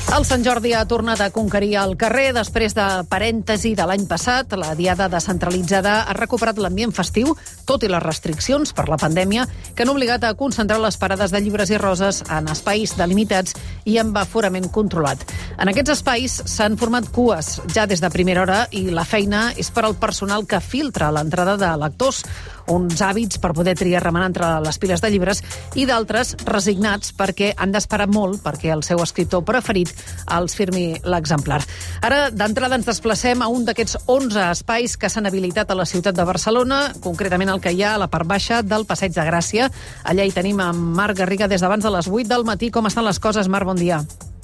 El Sant Jordi ha tornat a conquerir el carrer. Després de parèntesi de l'any passat, la diada descentralitzada ha recuperat l'ambient festiu, tot i les restriccions per la pandèmia, que han obligat a concentrar les parades de llibres i roses en espais delimitats i amb aforament controlat. En aquests espais s'han format cues ja des de primera hora i la feina és per al personal que filtra l'entrada de lectors, uns hàbits per poder triar remenant entre les piles de llibres i d'altres resignats perquè han d'esperar molt perquè el seu escriptor preferit els firmi l'exemplar. Ara, d'entrada, ens desplacem a un d'aquests 11 espais que s'han habilitat a la ciutat de Barcelona, concretament el que hi ha a la part baixa del Passeig de Gràcia. Allà hi tenim en Marc Garriga des d'abans de les 8 del matí. Com estan les coses, Marc? Bon dia.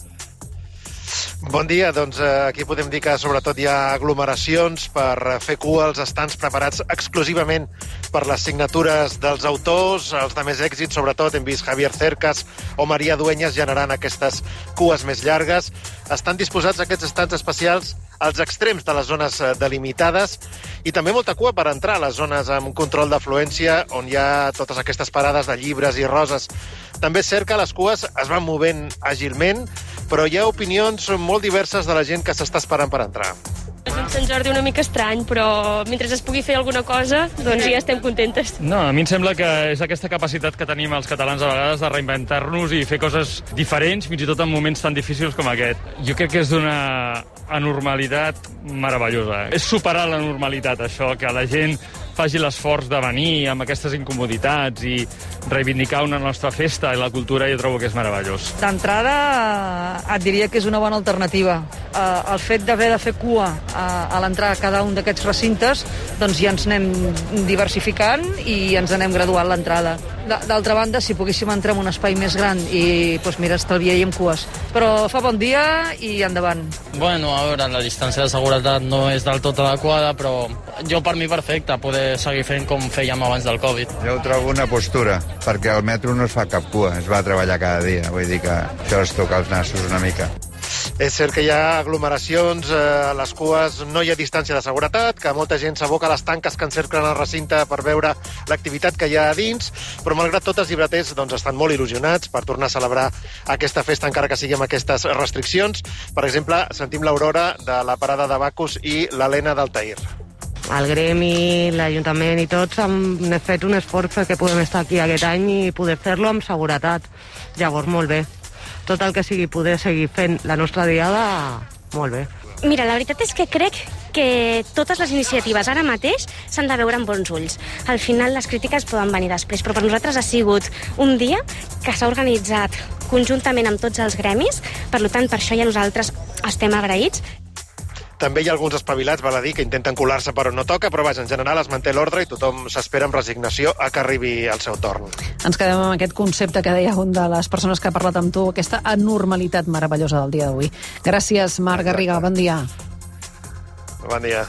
Bon dia, doncs aquí podem dir que sobretot hi ha aglomeracions per fer cua als estants preparats exclusivament per les signatures dels autors, els de més èxit, sobretot hem vist Javier Cercas o Maria Dueñas generant aquestes cues més llargues. Estan disposats aquests estants especials als extrems de les zones delimitades i també molta cua per entrar a les zones amb control d'afluència on hi ha totes aquestes parades de llibres i roses. També és cert que les cues es van movent àgilment, però hi ha opinions molt diverses de la gent que s'està esperant per entrar. És un Sant Jordi una mica estrany, però mentre es pugui fer alguna cosa, doncs ja estem contentes. No, a mi em sembla que és aquesta capacitat que tenim els catalans a vegades de reinventar-nos i fer coses diferents, fins i tot en moments tan difícils com aquest. Jo crec que és d'una anormalitat meravellosa. És superar la normalitat, això, que la gent faci l'esforç de venir amb aquestes incomoditats i reivindicar una nostra festa i la cultura, jo trobo que és meravellós. D'entrada, et diria que és una bona alternativa. El fet d'haver de fer cua a l'entrar a cada un d'aquests recintes, doncs ja ens anem diversificant i ens anem graduant l'entrada. D'altra banda, si poguéssim entrar en un espai més gran i, doncs mira, estalviaríem cues. Però fa bon dia i endavant. Bueno, a veure, la distància de seguretat no és del tot adequada, però jo per mi perfecte, poder seguir fent com fèiem abans del Covid. Jo ho trobo una postura, perquè al metro no es fa cap cua, es va a treballar cada dia, vull dir que això es toca els nassos una mica. És cert que hi ha aglomeracions, a les cues no hi ha distància de seguretat, que molta gent s'aboca a les tanques que encerclen el recinte per veure l'activitat que hi ha a dins, però malgrat tot els llibreters doncs, estan molt il·lusionats per tornar a celebrar aquesta festa encara que sigui amb aquestes restriccions. Per exemple, sentim l'Aurora de la parada de Bacus i l'Helena d'Altair. El gremi, l'Ajuntament i tots hem fet un esforç perquè podem estar aquí aquest any i poder fer-lo amb seguretat. Llavors, molt bé. Tot el que sigui poder seguir fent la nostra diada, molt bé. Mira, la veritat és que crec que totes les iniciatives ara mateix s'han de veure amb bons ulls. Al final les crítiques poden venir després, però per nosaltres ha sigut un dia que s'ha organitzat conjuntament amb tots els gremis, per tant, per això ja nosaltres estem agraïts. També hi ha alguns espavilats, val a dir, que intenten colar-se per on no toca, però vaja, en general es manté l'ordre i tothom s'espera amb resignació a que arribi el seu torn. Ens quedem amb aquest concepte que deia un de les persones que ha parlat amb tu, aquesta anormalitat meravellosa del dia d'avui. Gràcies, Marc Garriga, bon dia. Bon dia.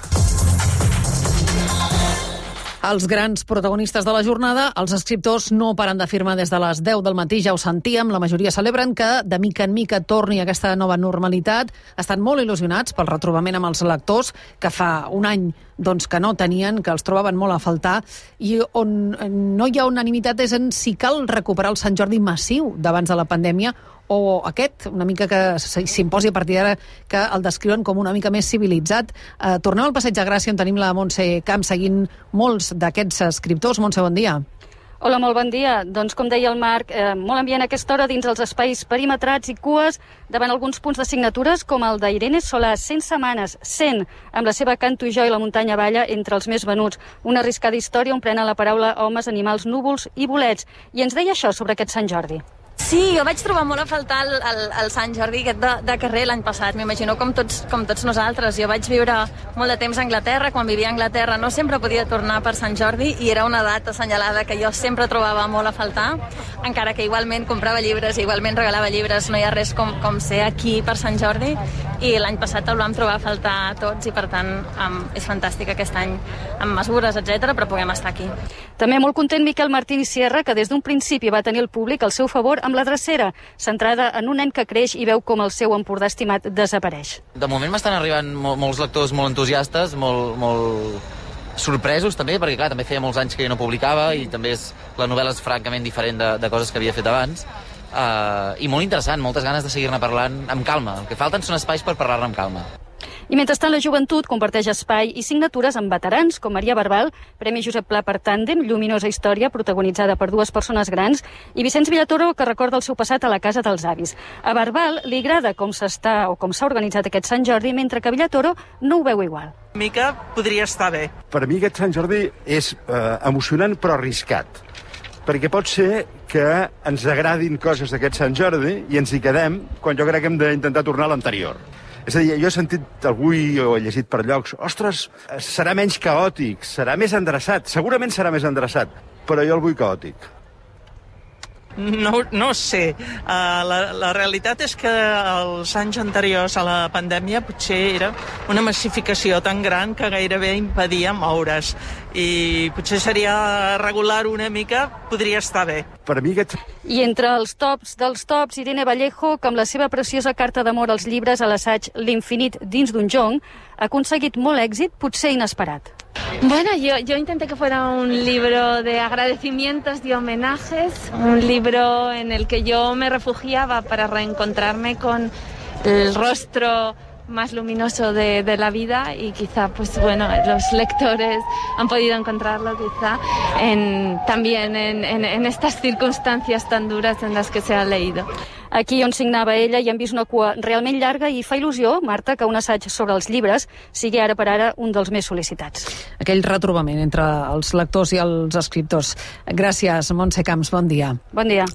Els grans protagonistes de la jornada, els escriptors, no paren de firmar des de les 10 del matí, ja ho sentíem, la majoria celebren que de mica en mica torni aquesta nova normalitat. Estan molt il·lusionats pel retrobament amb els lectors, que fa un any doncs, que no tenien, que els trobaven molt a faltar, i on no hi ha unanimitat és en si cal recuperar el Sant Jordi massiu d'abans de la pandèmia o aquest, una mica que s'imposi a partir d'ara, que el descriuen com una mica més civilitzat. Tornem al Passeig de Gràcia, on tenim la Montse Camp seguint molts d'aquests escriptors. Montse, bon dia. Hola, molt bon dia. Doncs, com deia el Marc, molt ambient a aquesta hora dins els espais perimetrats i cues davant alguns punts de signatures, com el d'Irene Solà, 100 setmanes, 100, amb la seva Canto jo i la muntanya balla entre els més venuts. Una arriscada història on prenen la paraula homes, animals, núvols i bolets. I ens deia això sobre aquest Sant Jordi. Sí, jo vaig trobar molt a faltar el Sant Jordi aquest de carrer l'any passat, m'imagino com tots nosaltres. Jo vaig viure molt de temps a Anglaterra, quan vivia a Anglaterra no sempre podia tornar per Sant Jordi i era una data assenyalada que jo sempre trobava molt a faltar, encara que igualment comprava llibres, igualment regalava llibres, no hi ha res com ser aquí per Sant Jordi, i l'any passat el vam trobar a faltar tots i per tant és fantàstic aquest any amb mesures, etc, però puguem estar aquí. També molt content Miquel Martín Sierra, que des d'un principi va tenir el públic al seu favor amb la drecera, centrada en un nen que creix i veu com el seu Empordà estimat desapareix. De moment m'estan arribant molts lectors molt entusiastes, molt sorpresos també, perquè clar, també feia molts anys que jo no publicava i també la novel·la és francament diferent de coses que havia fet abans. i molt interessant, moltes ganes de seguir-ne parlant amb calma. El que falten són espais per parlar-ne amb calma. I mentrestant la joventut comparteix espai i signatures amb veterans com Maria Barbal, Premi Josep Pla per Tàndem, lluminosa història protagonitzada per 2 persones grans, i Vicenç Villatoro, que recorda el seu passat a la casa dels avis. A Barbal li agrada com s'ha organitzat aquest Sant Jordi, mentre que Villatoro no ho veu igual. Una mica podria estar bé. Per mi aquest Sant Jordi és emocionant però arriscat, perquè pot ser que ens agradin coses d'aquest Sant Jordi i ens hi quedem quan jo crec que hem d'intentar tornar a l'anterior. És a dir, jo he sentit algú o he llegit per llocs, ostres, serà menys caòtic, serà més endreçat, segurament serà més endreçat, però jo el vull caòtic. No sé. La realitat és que els anys anteriors a la pandèmia potser era una massificació tan gran que gairebé impedia moure's. I potser seria regular una mica, podria estar bé. Per mi aquest... I entre els tops dels tops, Irene Vallejo, que amb la seva preciosa carta d'amor als llibres a l'assaig L'infinit dins d'un jonc, ha aconseguit molt èxit, potser inesperat. Bueno, yo intenté que fuera un libro de agradecimientos y homenajes, un libro en el que yo me refugiaba para reencontrarme con el rostro más luminoso de la vida y quizá, pues bueno, los lectores han podido encontrarlo quizá también en estas circunstancias tan duras en las que se ha leído. Aquí on signava ella hi hem vist una cua realment llarga i fa il·lusió, Marta, que un assaig sobre els llibres sigui ara per ara un dels més sol·licitats. Aquell retrobament entre els lectors i els escriptors. Gràcies, Montse Camps, bon dia. Bon dia.